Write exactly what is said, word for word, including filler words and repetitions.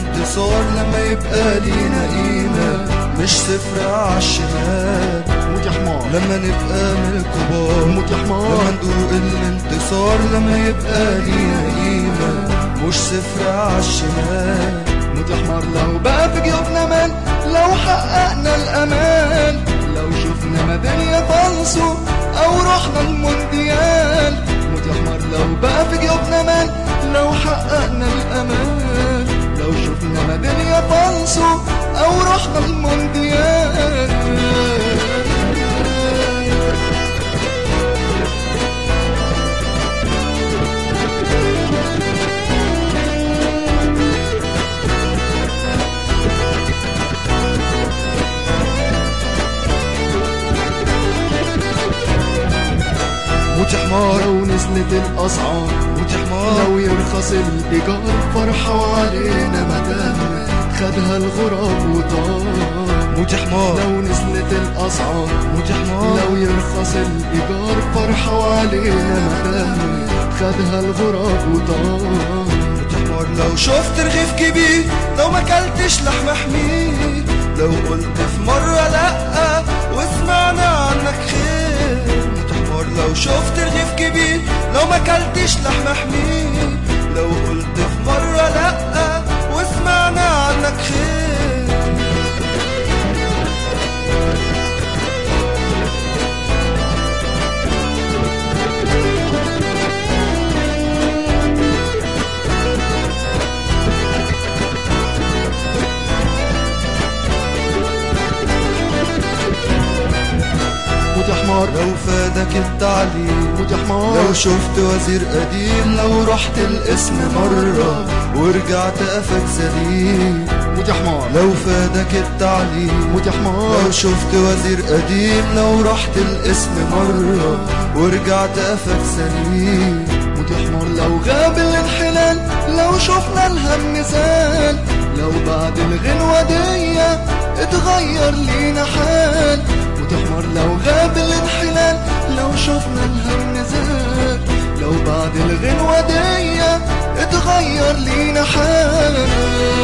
الانتصار لما يبقى لينا قيمة مش صفر عالشمال. موت يا حمار لما نبقى من الكبار، موت يا حمار لما ندوق الانتصار لما يبقى لينا قيمة مش صفر عالشمال. موت يا حمار لو بقى في جيوبنا مال، لو حققنا الأمان، لو شفنا ميدالية فالصو أو رحنا المونديال. موت يا حمار لو بقى في جيوبنا مال، لو حققنا الأمان، لو شفنا ميدالية فالصو أو رحنا المونديال. موت يا حمار لو نزلت الأسعار، موت يا حمار لو يرخص الإيجار، فرحة وعلينا مدام خدها الغراب وطار. موت يا حمار لو نزلت الأسعار، موت يا حمار لو يرخص الإيجار، فرحة وعلينا مدام خدها الغراب وطار. موت يا حمار لو شفت رغيف كبير، لو ما كلتش لحمة حمير، لو قلت في مرة لأ وسمعنا عنك خير. موت يا حمار لو شفت رغيف كبير، لو ما كلتش لحمة حمير، لو قلت في مرة لأ وسمعنا عنك خير. موت يا حمار لو فادك التعليم، موت يا حمار لو شفت وزير قديم، لو رحت القسم مرة ورجعت قفك سليم. موت يا حمار لو فادك التعليم، موت يا حمار لو شفت وزير قديم، لو رحت القسم مرة ورجعت قفك سليم. موت يا حمار لو غاب الانحلال، لو شفنا الهم زال، لو بعد الغنوة دي اتغير لينا حال. موت يا حمار لو غاب الانحلال، لو شفنا الهم زال، لو بعد الغنوة دي اتغير لينا حال.